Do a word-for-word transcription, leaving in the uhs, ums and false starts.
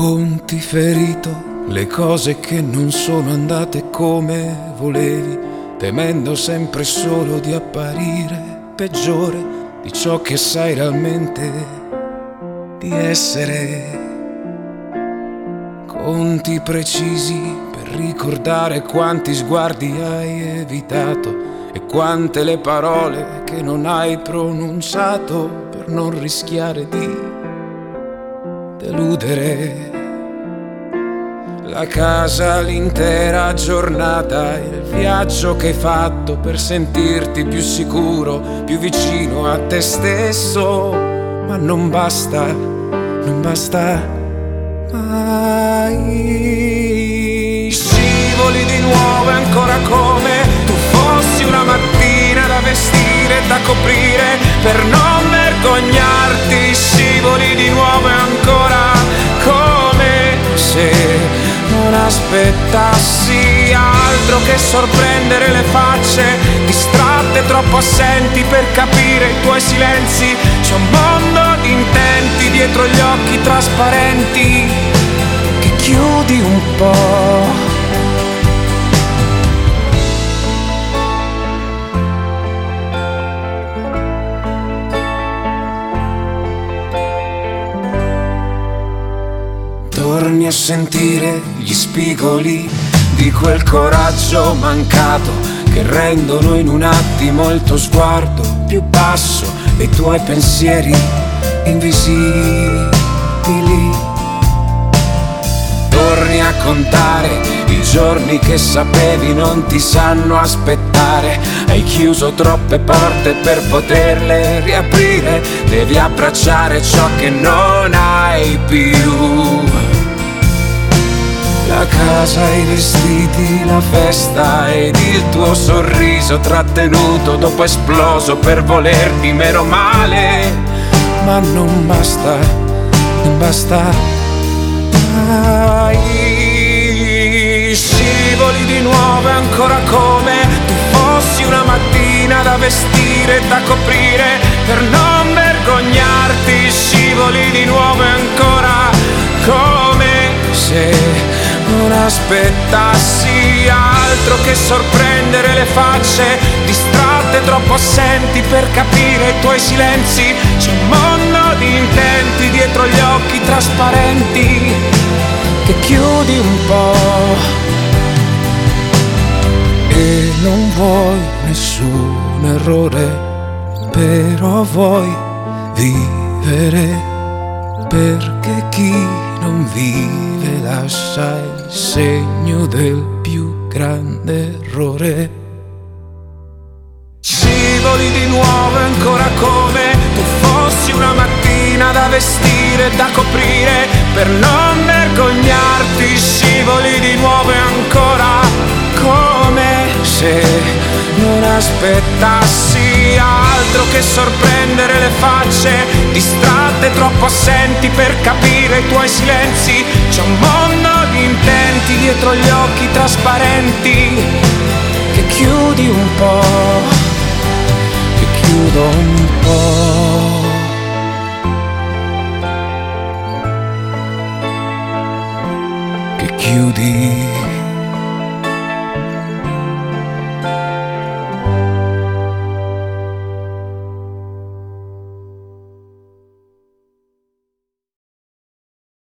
Racconti ferito le cose che non sono andate come volevi, temendo sempre solo di apparire peggiore di ciò che sai realmente di essere. Conti precisi per ricordare quanti sguardi hai evitato e quante le parole che non hai pronunciato per non rischiare di deludere. La casa, l'intera giornata, il viaggio che hai fatto per sentirti più sicuro, più vicino a te stesso, ma non basta, non basta mai. Scivoli di nuovo ancora come tu fossi una mattina da vestire e da coprire per non vergognarti. Scivoli di nuovo ancora come se non aspettassi altro che sorprendere le facce distratte, troppo assenti per capire i tuoi silenzi. C'è un mondo di intenti dietro gli occhi trasparenti che chiudi un po'. Torni a sentire gli spigoli di quel coraggio mancato che rendono in un attimo il tuo sguardo più basso e i tuoi pensieri invisibili. Torni a contare i giorni che sapevi non ti sanno aspettare. Hai chiuso troppe porte per poterle riaprire. Devi abbracciare ciò che non hai più. La casa, i vestiti, la festa ed il tuo sorriso trattenuto dopo esploso per volerti meno male. Ma non basta, non basta mai. Scivoli di nuovo ancora come tu fossi una mattina da vestire e da coprire per non vergognarti. Scivoli di nuovo ancora come se non aspettassi altro che sorprendere le facce distratte, troppo assenti per capire i tuoi silenzi. C'è un mondo di intenti dietro gli occhi trasparenti che chiudi un po'. E non vuoi nessun errore, però vuoi vivere, perché chi non vive lascia il segno del più grande errore. Scivoli di nuovo ancora come tu fossi una mattina da vestire e da coprire per non vergognarti. Scivoli di nuovo ancora come se non aspettassi altro che sorprendere le facce distratte, troppo assenti per capire i tuoi silenzi. C'è un mondo di intenti dietro gli occhi trasparenti che chiudi un po', che chiudo un